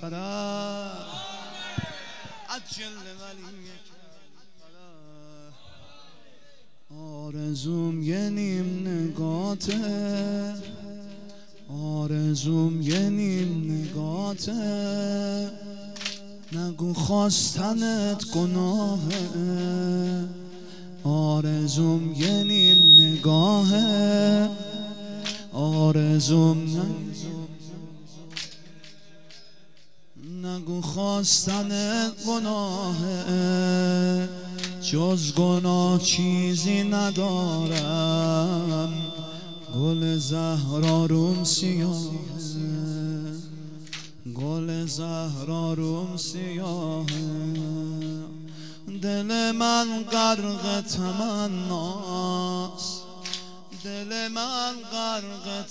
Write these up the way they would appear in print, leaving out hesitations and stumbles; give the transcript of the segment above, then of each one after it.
الفرح عجل ولیک آرزوم یه نیم نگاته آرزوم یه نیم نگاته نگو خواستنت گناهه آرزوم یه نیم نگاهه آرزوم نگو خواستنت گناهه جز گناه چیزی ندارم گل زهراروم سیاهه گل زهراروم سیاهه دل من غرق تمناست دل من غرق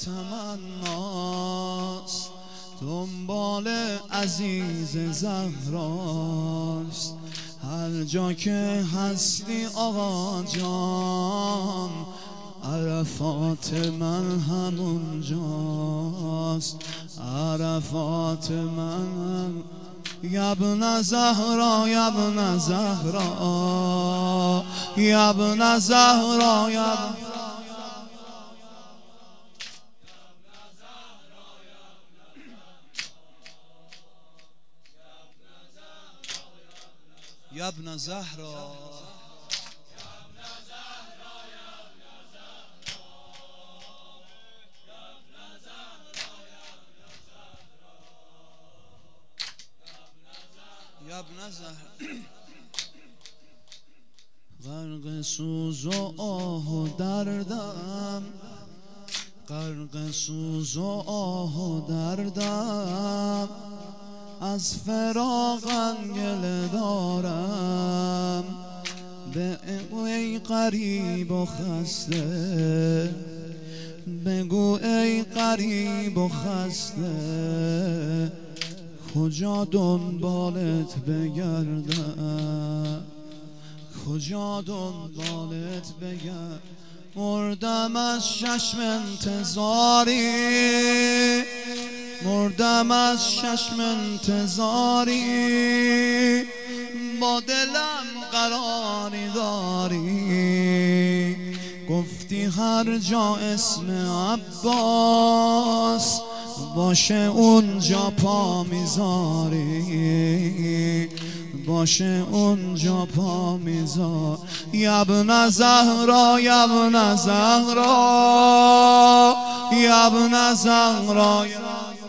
تمناست دنبال عزیز زهراست هر جا که هستی آقا جان عرفات من همونجاست عرفات من یبن زهرا یبن زهرا یبن زهرا یبن زهرا یبن زهرا غرق سوز و آه و دردم غرق سوز و آه و دردم از فراقم گله دارم بگو ای غریب و خسته بگو ای غریب و خسته کجا دنبالت بگردم کجا دنبالت بگردم مردم از چشم انتظاری مردم از چشم انتظاری با دلم قراری داری گفتی هر جا اسم عباس باشه اونجا پا میذاری باشه اونجا پا میذار یبن زهرا یبن زهرا یبن زهرا